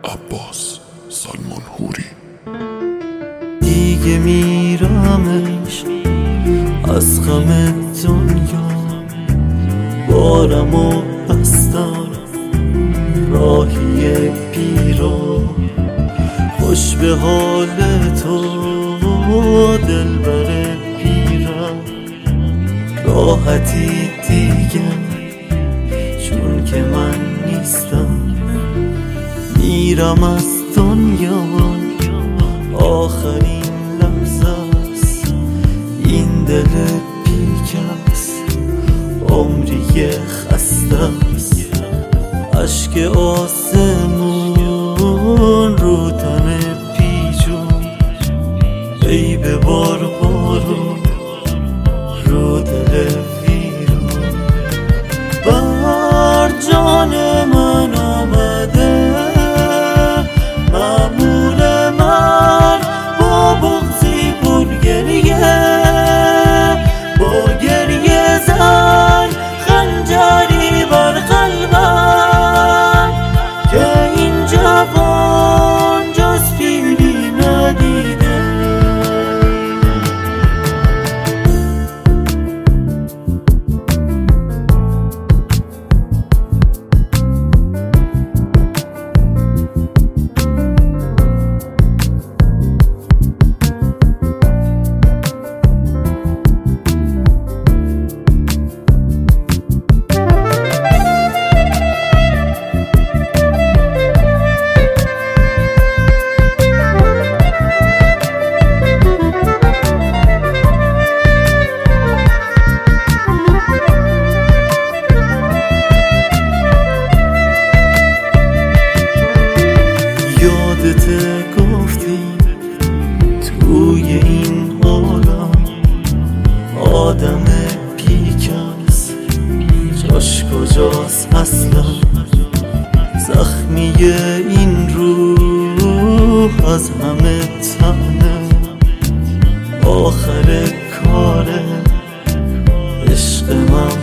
عباس سلمان هوری. دیگه میرمش از غم دنیا، بارمو بستم راهی پیرا. خوش به حال تو دلبر پیرم، راحتی دیگه چون که من نیستم. میرم از دنیا، آخرین لحظه است، این دل بیکس عمری خسته است. اشک آسمون رو تن پیچون، ای به بار بارون رو دل ویرون. بر جان من آمده مأمور من، با بغضی پر گریه، با گریه زن خنجری بر قلبم، که این جوان جز پیری ندیده. یادت گفتی توی این عالم آدم بیکس جاش کجاست اصلا؟ زخمی این روح از همه تنه، آخر کاره عشق من